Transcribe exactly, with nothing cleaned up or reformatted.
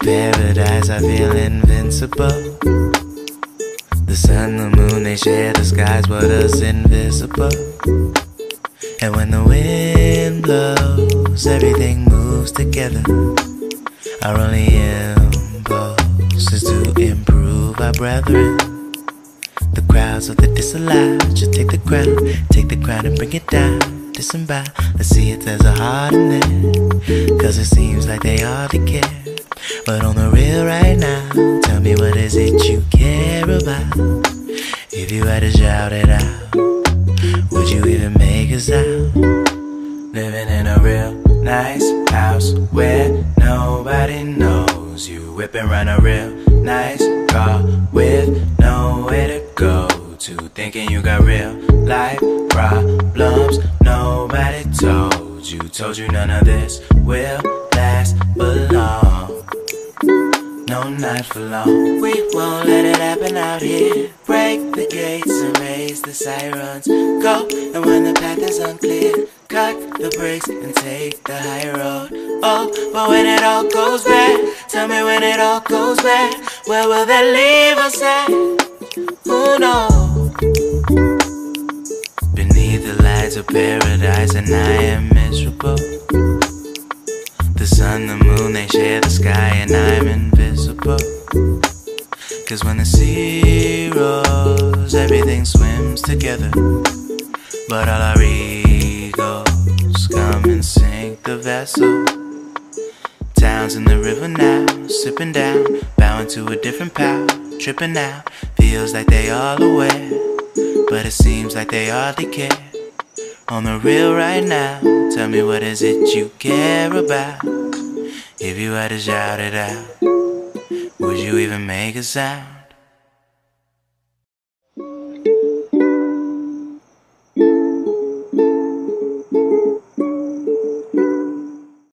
paradise, I feel invincible. The sun, the moon, they share the skies, but us invisible. And when the wind blows, everything moves together. Our only impulse is to improve our brethren. The crowds of the disallowed should take the crown, take the crown and bring it down, disembowel. Let's see if there's a heart in there, cause it seems like they hardly care. But on the real right now, tell me, what is it you care about? If you had to shout it out, would you even make a sound? Living in a real nice house where nobody knows you. Whipping around a real nice car with nowhere to go to. Thinking you got real life problems nobody told you. Told you none of this will last but long. No, not for long. We won't let it happen out here. Break the gates and raise the sirens. Go, and when the path is unclear, cut the brakes and take the high road. Oh, but when it all goes bad, tell me when it all goes bad, where will that leave us at? Who knows? Beneath the lights of paradise, and I am miserable. The sun, the moon, they share the sky, and I'm invisible. Cause when the sea rolls, everything swims together. But all our egos come and sink the vessel. Towns in the river now, sipping down, bowing to a different power, tripping out. Feels like they all aware, but it seems like they hardly care. On the real right now, tell me, what is it you care about? If you had to shout it out, would you even make a sound?